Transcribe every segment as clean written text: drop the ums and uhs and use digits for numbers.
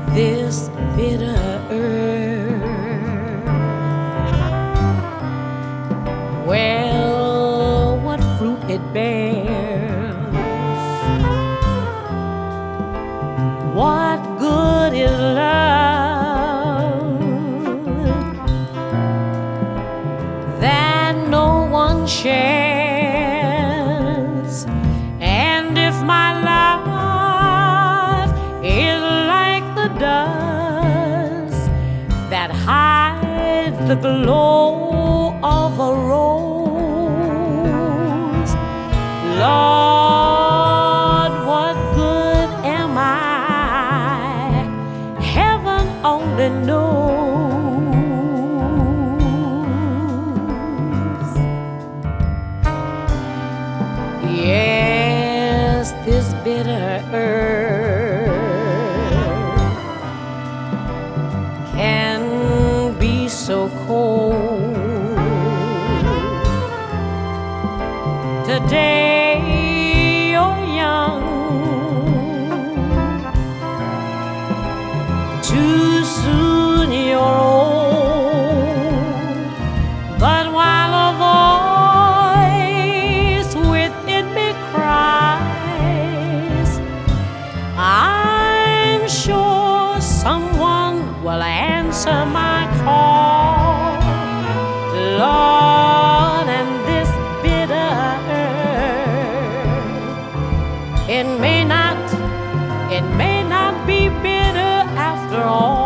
this bitter earth. Well, what fruit it bears? What good is love that no one shares? And if my life is like the dust that hides the glow of a rose, Lord, what good am I? Heaven only knows. Yes, this bitter earth can be so cold. Today you're young, too soon you're old. But while a voice within me cries, I'm sure someone will answer my call. Lord, and this bitter earth, it may not be bitter after all.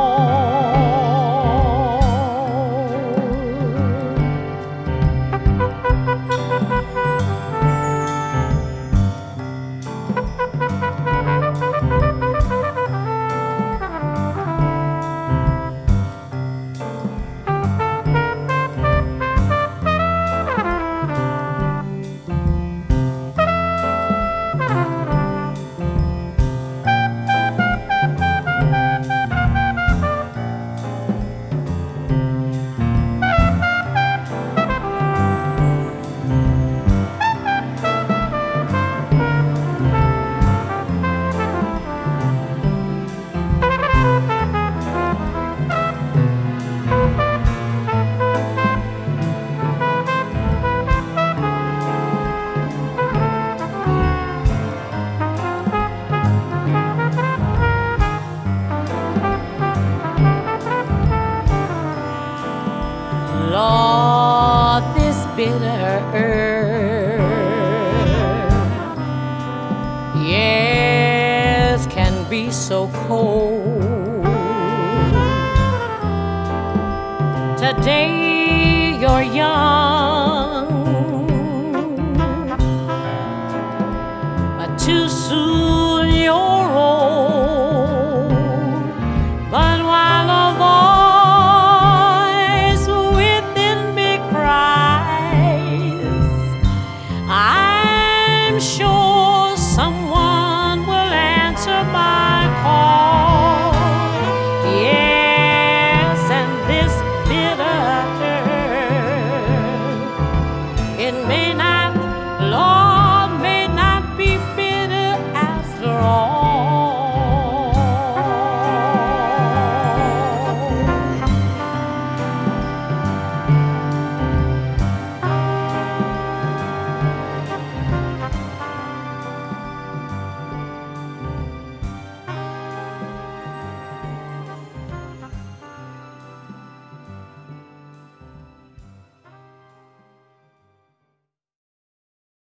Lord, this bitter earth, yes, can be so cold. Today you're young,